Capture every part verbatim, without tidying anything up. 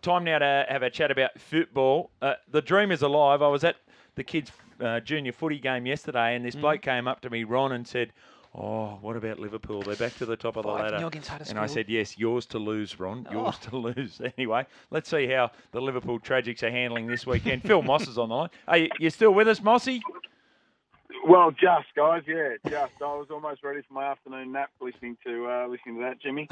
time now to have a chat about football. Uh, the dream is alive. I was at the kids' uh, junior footy game yesterday, and this mm. bloke came up to me, Ron, and said, "Oh, what about Liverpool? They're back to the top of the ladder." And I said, "Yes, yours to lose, Ron. Yours oh. to lose." Anyway, let's see how the Liverpool Tragics are handling this weekend. Phil Moss is on the line. Are you, you still with us, Mossy? Well, just guys, yeah, just. I was almost ready for my afternoon nap listening to uh, listening to that, Jimmy.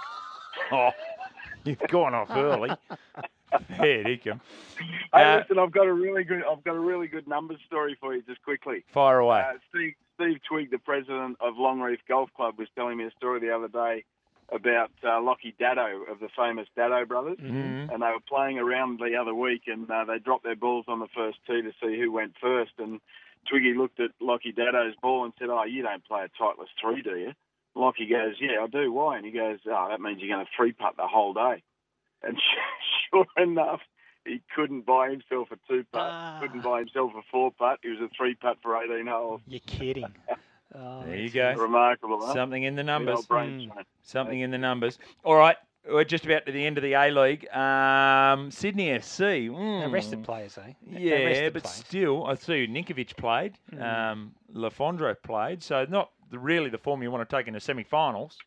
Oh, you've gone off early. Fair dinkum. Hey, Uh, listen, I've got a really good, I've got a really good numbers story for you, just quickly. Fire away. Uh, Steve, Steve Twigg, the president of Longreef Golf Club, was telling me a story the other day about uh, Lockie Dado of the famous Dado brothers, mm-hmm. and they were playing around the other week, and uh, they dropped their balls on the first tee to see who went first, and Twiggy looked at Lockie Dado's ball and said, "Oh, you don't play a Titleist three, do you?" Lockie goes, "Yeah, I do. Why?" And he goes, "Oh, that means you're going to three-putt the whole day." And sure enough, he couldn't buy himself a two-putt, ah. couldn't buy himself a four-putt. He was a three-putt for eighteen holes. You're kidding. Oh, there you go. Remarkable, huh? Something in the numbers. Mm. Something in the numbers. All right. We're just about to the end of the A-League. Um, Sydney F C. Mm. Arrested players, eh? Yeah, but players. still, I see Ninkovic played. Mm. Um, Lafondre played. So not the, really the form you want to take in the semi-finals.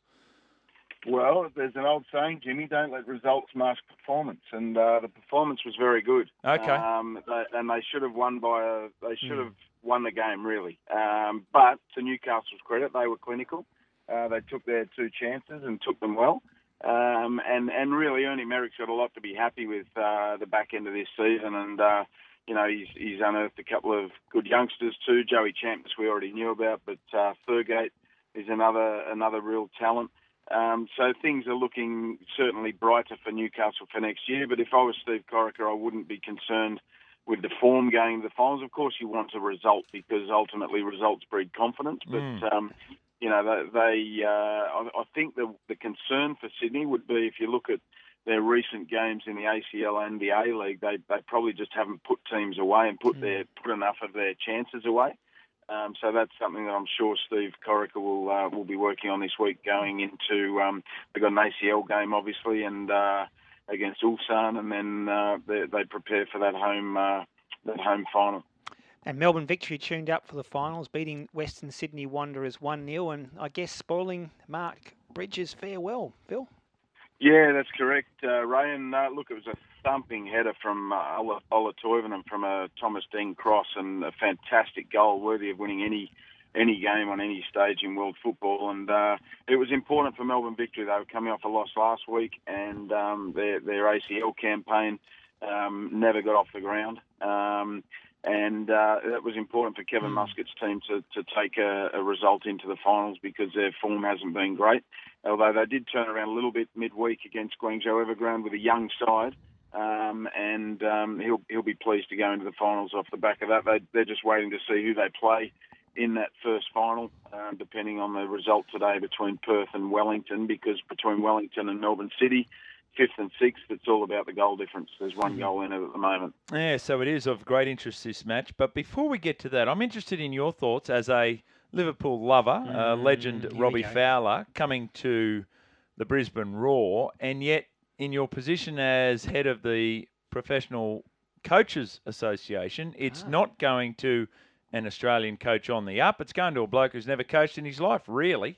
Well, there's an old saying, Jimmy, don't let results mask performance. And uh, the performance was very good. Okay. Um, they, and they should have won by a, they should mm. have won the game, really. Um, but to Newcastle's credit, they were clinical. Uh, they took their two chances and took them well. Um, and, and really, Ernie Merrick's got a lot to be happy with uh, the back end of this season. And, uh, you know, he's, he's unearthed a couple of good youngsters too. Joey Champness we already knew about, but uh, Thurgate is another another real talent. Um, so things are looking certainly brighter for Newcastle for next year. But if I was Steve Corica, I wouldn't be concerned with the form going into the finals. Of course, you want a result because ultimately results breed confidence. But, mm. um, you know, they, they uh, I, I think the, the concern for Sydney would be if you look at their recent games in the A C L and the A-League, they, they probably just haven't put teams away and put, mm. their, put enough of their chances away. Um, so that's something that I'm sure Steve Corica will uh, will be working on this week going into, um, they've got an A C L game obviously and uh, against Ulsan, and then uh, they, they prepare for that home uh, that home final. And Melbourne Victory tuned up for the finals, beating Western Sydney Wanderers one nil, and I guess spoiling Mark Bridges' farewell, Phil? Yeah, that's correct, uh, Ray. And uh, look, it was a thumping header from uh, Ola, Ola Toivonen from a Thomas Deng cross, and a fantastic goal worthy of winning any any game on any stage in world football. And uh, it was important for Melbourne Victory. They were coming off a loss last week, and um, their their A C L campaign um, never got off the ground. Um, and uh, that was important for Kevin mm. Muscat's team to, to take a, a result into the finals because their form hasn't been great. Although they did turn around a little bit midweek against Guangzhou Evergrande with a young side, um, and um, he'll he'll be pleased to go into the finals off the back of that. They, they're just waiting to see who they play in that first final, uh, depending on the result today between Perth and Wellington, because between Wellington and Melbourne City, fifth and sixth, it's all about the goal difference. There's one goal in it at the moment. Yeah, so it is of great interest, this match. But before we get to that, I'm interested in your thoughts as a Liverpool lover, mm, uh, legend Robbie Fowler, coming to the Brisbane Roar, and yet in your position as head of the Professional Coaches Association, it's ah. not going to an Australian coach on the up. It's going to a bloke who's never coached in his life, really.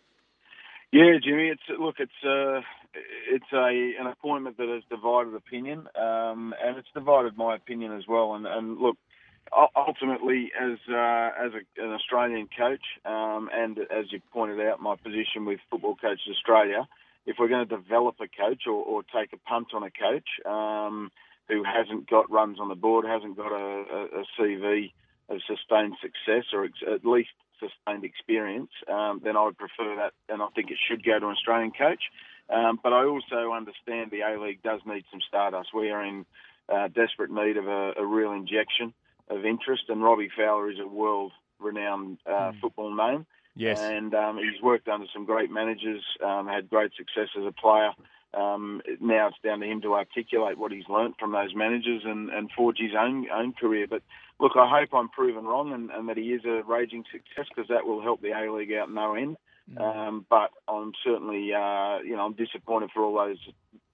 Yeah, Jimmy. It's look, it's uh, it's a an appointment that has divided opinion, um, and it's divided my opinion as well. And, and look. Ultimately, as uh, as a, an Australian coach, um, and as you pointed out, my position with Football Coaches Australia, if we're going to develop a coach or, or take a punt on a coach um, who hasn't got runs on the board, hasn't got a, a, a C V of sustained success or ex- at least sustained experience, um, then I would prefer that, and I think it should go to an Australian coach. Um, but I also understand the A-League does need some stardust. We are in uh, desperate need of a, a real injection of interest, and Robbie Fowler is a world-renowned uh, mm. football name. Yes. And um, he's worked under some great managers, um, had great success as a player. Um, now it's down to him to articulate what he's learnt from those managers and, and forge his own own career. But look, I hope I'm proven wrong and, and that he is a raging success, because that will help the A-League out no end. Mm. Um, but I'm certainly, uh, you know, I'm disappointed for all those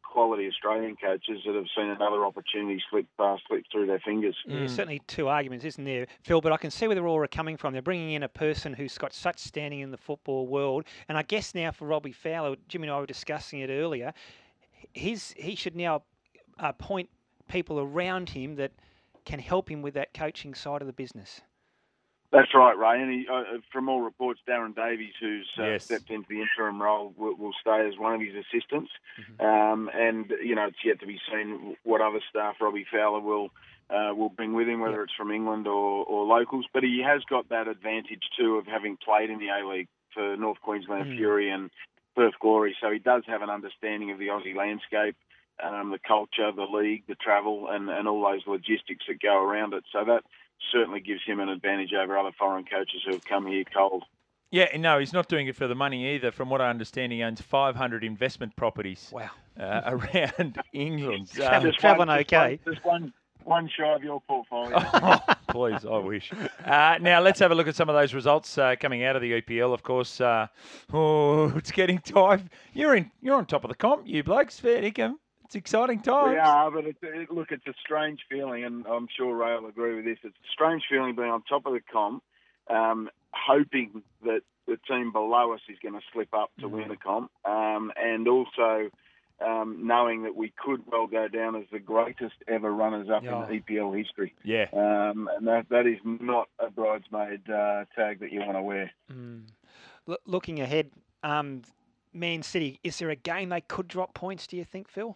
quality Australian coaches that have seen another opportunity slip uh, slip through their fingers. Yeah, there's certainly two arguments, isn't there, Phil? But I can see where they're all coming from. They're bringing in a person who's got such standing in the football world. And I guess now for Robbie Fowler, Jimmy and I were discussing it earlier, his, he should now appoint people around him that can help him with that coaching side of the business. That's right, Ray. And he, uh, from all reports, Darren Davies, who's uh, yes. stepped into the interim role, will, will stay as one of his assistants. Mm-hmm. Um, and, you know, it's yet to be seen what other staff Robbie Fowler will uh, will bring with him, whether yep. it's from England or, or locals. But he has got that advantage, too, of having played in the A-League for North Queensland mm. Fury and Perth Glory. So he does have an understanding of the Aussie landscape, um, the culture, the league, the travel, and, and all those logistics that go around it. So that certainly gives him an advantage over other foreign coaches who have come here cold. Yeah, no, he's not doing it for the money either. From what I understand, he owns five hundred investment properties. Wow. Uh, around England. Uh, just travelling okay. Just one, one shy of your portfolio. Oh, please, I wish. Uh, now, let's have a look at some of those results uh, coming out of the E P L. Of course, uh, oh, it's getting tight. You're in. You're on top of the comp, you blokes. Fair dinkum. It's exciting times. We are, but it's, it, look, it's a strange feeling, and I'm sure Ray will agree with this. It's a strange feeling being on top of the comp, um, hoping that the team below us is going to slip up to mm-hmm. win the comp, um, and also um, knowing that we could well go down as the greatest ever runners-up oh. in E P L history. Yeah. Um, and that, that is not a bridesmaid uh, tag that you want to wear. Mm. L- looking ahead, um, Man City, is there a game they could drop points, do you think, Phil?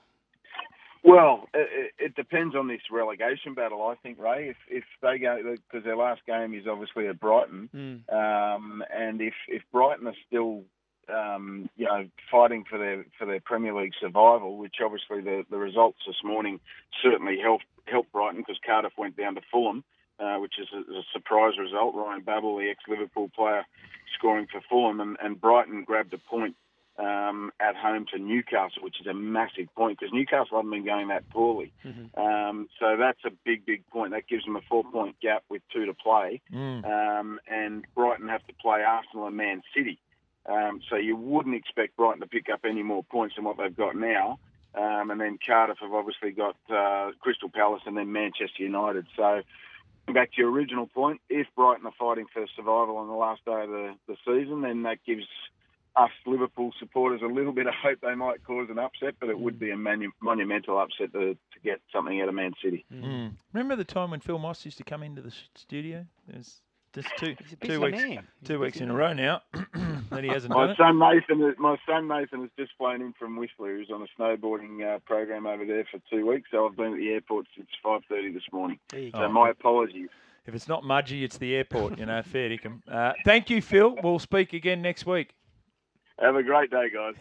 Well, it, it depends on this relegation battle, I think, Ray. If if they go, because their last game is obviously at Brighton, mm. um, and if, if Brighton are still, um, you know, fighting for their for their Premier League survival, which obviously the, the results this morning certainly helped helped Brighton because Cardiff went down to Fulham, uh, which is a, a surprise result. Ryan Babel, the ex-Liverpool player, scoring for Fulham, and, and Brighton grabbed a point Um, at home to Newcastle, which is a massive point because Newcastle haven't been going that poorly. Mm-hmm. Um, so that's a big, big point. That gives them a four-point gap with two to play. Mm. Um, and Brighton have to play Arsenal and Man City. Um, so you wouldn't expect Brighton to pick up any more points than what they've got now. Um, and then Cardiff have obviously got uh, Crystal Palace and then Manchester United. So back to your original point, if Brighton are fighting for survival on the last day of the, the season, then that gives us Liverpool supporters a little bit of hope they might cause an upset, but it would be a manu- monumental upset to, to get something out of Man City. Mm. Remember the time when Phil Moss used to come into the studio? It was just two, two weeks, man. two weeks in a row now that he hasn't my done son it. Nathan, my son Nathan has just flown in from Whistler. He was on a snowboarding uh, program over there for two weeks, so I've been at the airport since five thirty this morning. So oh, my apologies. If it's not Mudgee, it's the airport. You know, fair dinkum. Uh, thank you, Phil. We'll speak again next week. Have a great day, guys.